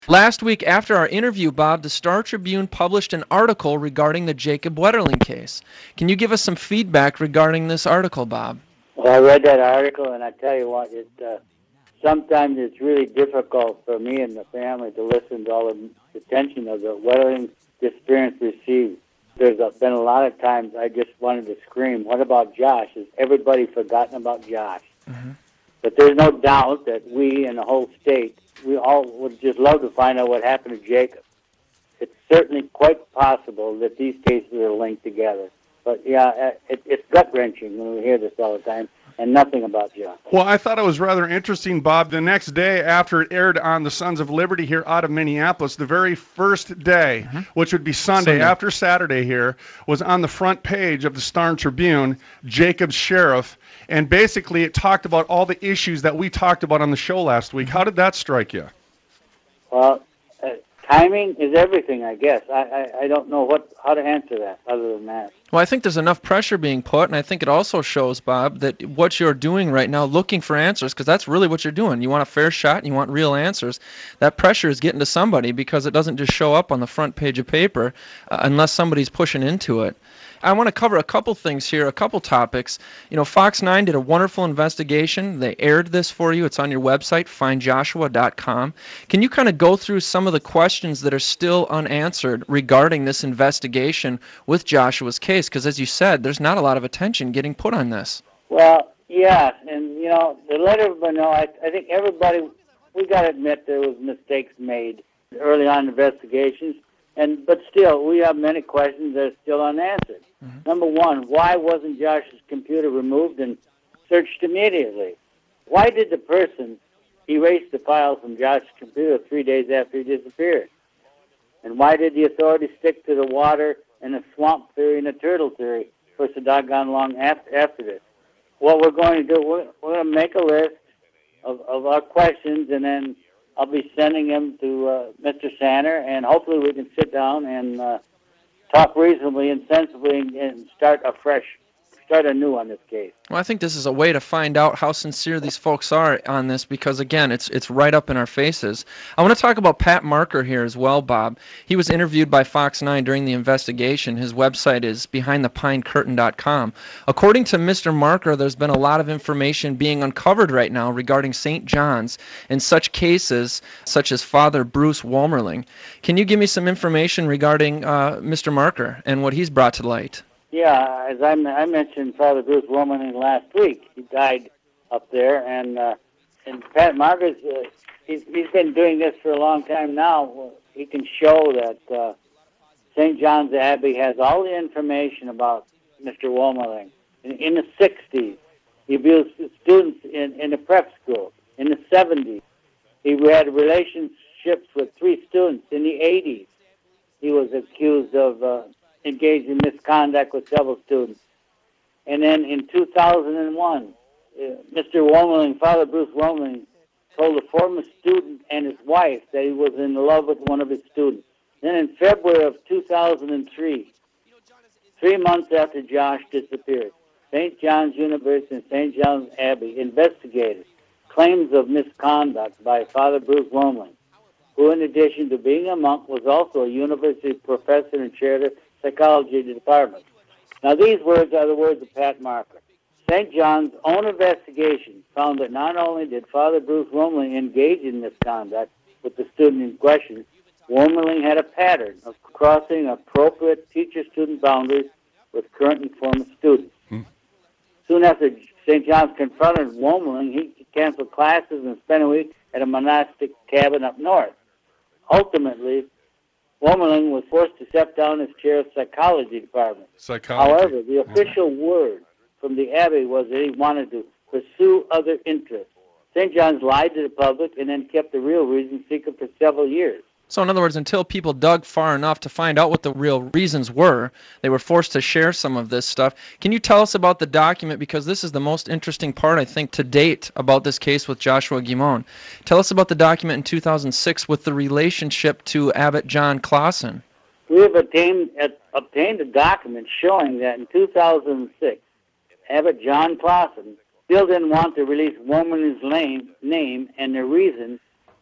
Last week, after our interview, Bob, the Star-Tribune published an article regarding the Jacob Wetterling case. Can you give us some feedback regarding this article, Bob? Well, I read that article, and I tell you what, sometimes it's really difficult for me and the family to listen to all the attention of the Wetterling disappearance received. There's been a lot of times I just wanted to scream, what about Josh? Has everybody forgotten about Josh? Mm-hmm. But there's no doubt that we and the whole state, we all would just love to find out what happened to Jacob. It's certainly quite possible that these cases are linked together. But, yeah, it's gut-wrenching when we hear this all the time, and nothing about Josh. Well, I thought it was rather interesting, Bob. The next day after it aired on the Sons of Liberty here out of Minneapolis, the very first day, which would be Sunday after Saturday here, was on the front page of the Star-Tribune, Jacob's Sheriff, and basically it talked about all the issues that we talked about on the show last week. How did that strike you? Well, timing is everything, I guess. I don't know how to answer that other than that. Well, I think there's enough pressure being put, and I think it also shows, Bob, that what you're doing right now, looking for answers, because that's really what you're doing. You want a fair shot and you want real answers. That pressure is getting to somebody because it doesn't just show up on the front page of paper unless somebody's pushing into it. I want to cover a couple things here, a couple topics. You know, Fox 9 did a wonderful investigation. They aired this for you. It's on your website, findjoshua.com. Can you kind of go through some of the questions that are still unanswered regarding this investigation with Joshua's case? Because as you said, there's not a lot of attention getting put on this. Well, yeah, and, you know, to let everybody know, I think everybody, we got to admit there was mistakes made early on investigations. But still, we have many questions that are still unanswered. Mm-hmm. Number one, why wasn't Josh's computer removed and searched immediately? Why did the person erase the files from Josh's computer 3 days after he disappeared? And why did the authorities stick to the water and the swamp theory and the turtle theory for so doggone long after this? What we're going to do, we're going to make a list of our questions, and then I'll be sending them to Mr. Sander, and hopefully we can sit down and talk reasonably and sensibly and start anew on this case. Well, I think this is a way to find out how sincere these folks are on this because, again, it's right up in our faces. I want to talk about Pat Marker here as well, Bob. He was interviewed by Fox 9 during the investigation. His website is behindthepinecurtain.com. According to Mr. Marker, there's been a lot of information being uncovered right now regarding St. John's in such cases such as Father Bruce Wolmerling. Can you give me some information regarding Mr. Marker and what he's brought to light? Yeah, as I mentioned Father Bruce Wolmerling last week. He died up there, and Pat Marcus, he's been doing this for a long time now. He can show that St. John's Abbey has all the information about Mr. Wolmerling. In the 60s, he abused students in the prep school. In the 70s, he had relationships with 3 students. In the 80s, he was accused of engaged in misconduct with several students. And then in 2001, Mr. Wolmerling, Father Bruce Wolmerling, told a former student and his wife that he was in love with one of his students. Then in February of 2003, 3 months after Josh disappeared, St. John's University and St. John's Abbey investigated claims of misconduct by Father Bruce Wolmerling, who in addition to being a monk was also a university professor and chair of the psychology department. Now, these words are the words of Pat Marker. St. John's own investigation found that not only did Father Bruce Wolmerling engage in misconduct with the student in question, Wolmerling had a pattern of crossing appropriate teacher-student boundaries with current and former students. Soon after St. John's confronted Wolmerling, he canceled classes and spent a week at a monastic cabin up north. Ultimately, Wolmerling was forced to step down as chair of psychology department. However, the official word from the Abbey was that he wanted to pursue other interests. St. John's lied to the public and then kept the real reason secret for several years. So in other words, until people dug far enough to find out what the real reasons were, they were forced to share some of this stuff. Can you tell us about the document? Because this is the most interesting part, I think, to date about this case with Joshua Guimond. Tell us about the document in 2006 with the relationship to Abbot John Clausen. We have obtained a document showing that in 2006, Abbot John Clausen still didn't want to release Wolmerling's name, and the reason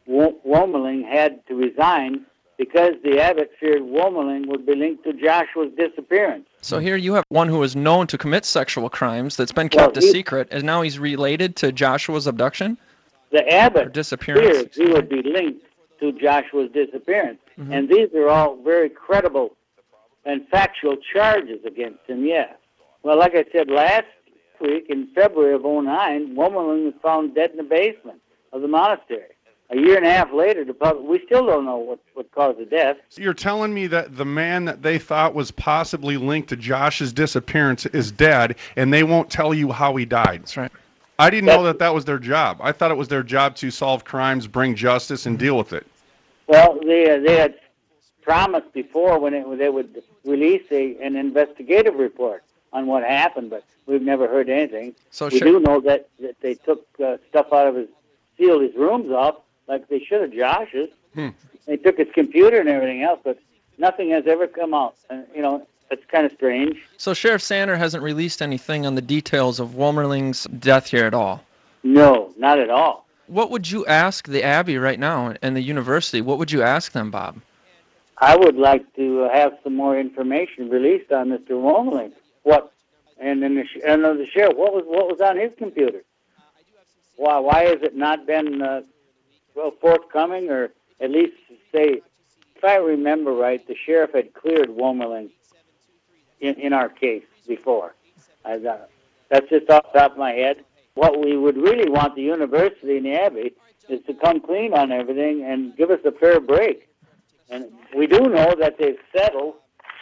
Womerling had to resign because the Abbott feared Womerling would be linked to Joshua's disappearance. So here you have one who was known to commit sexual crimes that's been kept a secret, and now he's related to Joshua's abduction? The Abbott disappearance. feared he would be linked to Joshua's disappearance. Mm-hmm. And these are all very credible and factual charges against him, yes. Well, like I said last week, in February of 2009, Womerling was found dead in the basement of the monastery. A year and a half later, we still don't know what caused the death. You're telling me that the man that they thought was possibly linked to Josh's disappearance is dead, and they won't tell you how he died. That's right. I didn't know that was their job. I thought it was their job to solve crimes, bring justice, and deal with it. Well, they had promised before when they would release an investigative report on what happened, but we've never heard anything. So we do know that they took stuff out of sealed his rooms off, like they should have Josh's. They took his computer and everything else, but nothing has ever come out. And, it's kind of strange. So Sheriff Sander hasn't released anything on the details of Womerling's death here at all? No, not at all. What would you ask the Abbey right now and the university? What would you ask them, Bob? I would like to have some more information released on Mr. Womerling. And then the sheriff, what was on his computer? Why has it not been forthcoming, or at least say, if I remember right, the sheriff had cleared Womerling in our case before. That's just off the top of my head. What we would really want the university and the Abbey is to come clean on everything and give us a fair break. And we do know that they've settled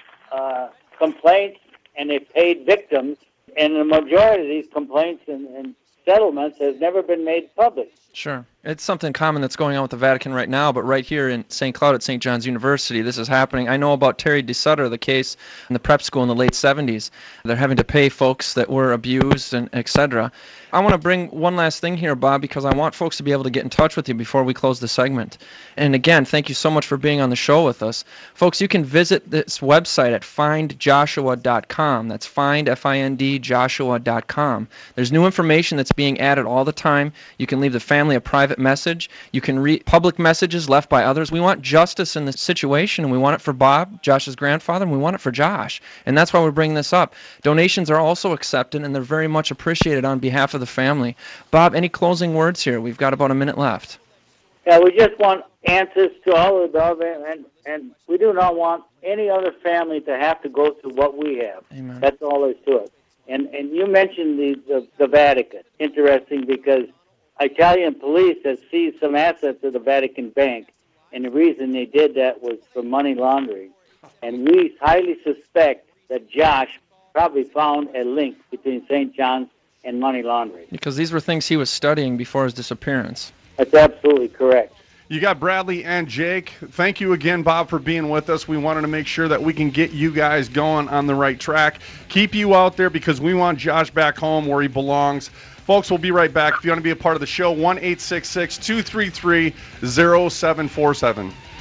complaints and they've paid victims, and the majority of these complaints and settlements has never been made public. Sure. It's something common that's going on with the Vatican right now, but right here in St. Cloud at St. John's University, this is happening. I know about Terry DeSutter, the case in the prep school in the late 70s. They're having to pay folks that were abused, and et cetera. I want to bring one last thing here, Bob, because I want folks to be able to get in touch with you before we close the segment. And again, thank you so much for being on the show with us. Folks, you can visit this website at findjoshua.com. That's find, F-I-N-D, Joshua.com. There's new information that's being added all the time. You can leave the family a private message. You can read public messages left by others. We want justice in this situation, and we want it for Bob, Josh's grandfather, and we want it for Josh. And that's why we're bringing this up. Donations are also accepted, and they're very much appreciated on behalf of the family. Bob, any closing words here? We've got about a minute left. Yeah, we just want answers to all of the above, and we do not want any other family to have to go through what we have. Amen. That's all there is to it. And you mentioned the Vatican. Interesting, because Italian police have seized some assets of the Vatican Bank, and the reason they did that was for money laundering. And we highly suspect that Josh probably found a link between St. John's and money laundering. Because these were things he was studying before his disappearance. That's absolutely correct. You got Bradley and Jake. Thank you again, Bob, for being with us. We wanted to make sure that we can get you guys going on the right track. Keep you out there because we want Josh back home where he belongs. Folks, we'll be right back. If you want to be a part of the show, 1-866-233-0747.